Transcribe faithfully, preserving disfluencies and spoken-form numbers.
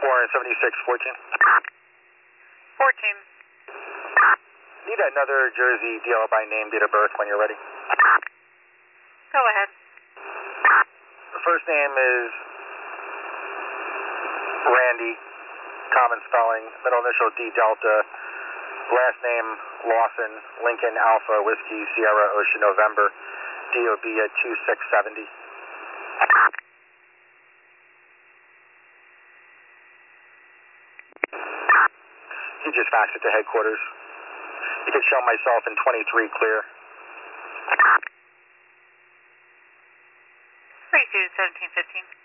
four seventy-six fourteen. fourteen. Need another Jersey D L by name, date of birth when you're ready. Go ahead. The first name is Randy, common spelling, middle initial D Delta, last name Lawson, Lincoln Alpha Whiskey Sierra Ocean November, D O B at two six seven zero. You just fax it to headquarters. You can show myself in twenty-three clear. three two seventeen fifteen.